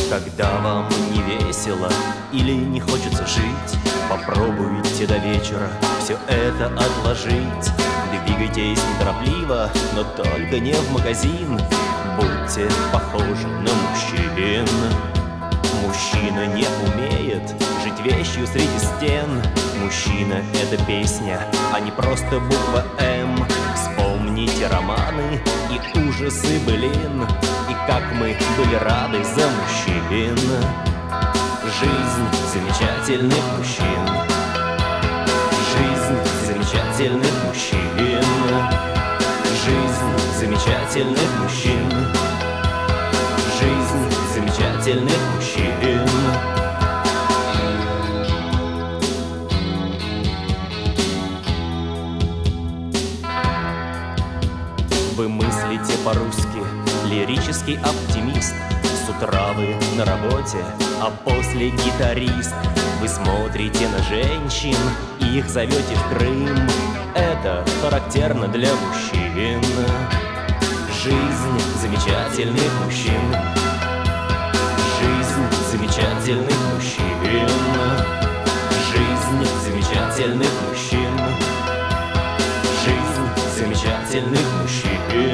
Когда вам не весело или не хочется жить, попробуйте до вечера все это отложить. Двигайтесь неторопливо, но только не в магазин. Будьте похожи на мужчин. Мужчина не умеет жить вещью среди стен. Мужчина — это песня, а не просто буква «М». Вспомните романы и ужасы былин, и как мы были рады за мужчин. Жизнь замечательных мужчин. Жизнь замечательных мужчин. Жизнь замечательных мужчин. Жизнь замечательных мужчин. Вы мыслите по-русски, лирический оптимист. С утра вы на работе, а после гитарист. Вы смотрите на женщин и их зовете в Крым. Это характерно для мужчин. Жизнь замечательных мужчин. Жизнь замечательных мужчин. Жизнь замечательных мужчин. Жизнь замечательных мужчин.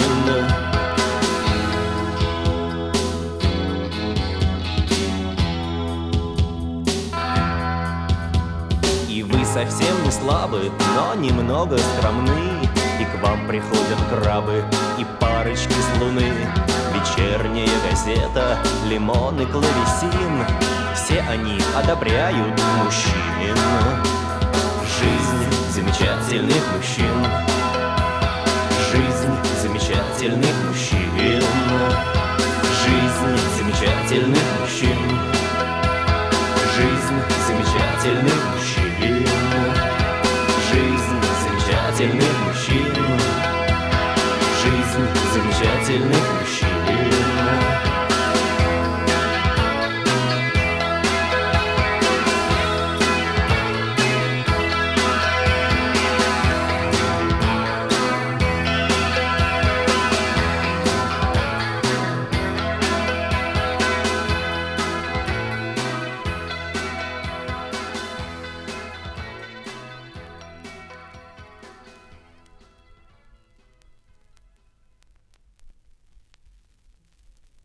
И вы совсем не слабы, но немного скромны. И к вам приходят крабы и парочки с луны. Вечерняя газета, лимон и клавесин. Все они одобряют мужчин. Жизнь замечательных мужчин. Жизнь замечательных мужчин. Жизнь замечательных мужчин. Жизнь замечательных мужчин. Жизнь замечательных мужчин. Жизнь замечательных мужчин.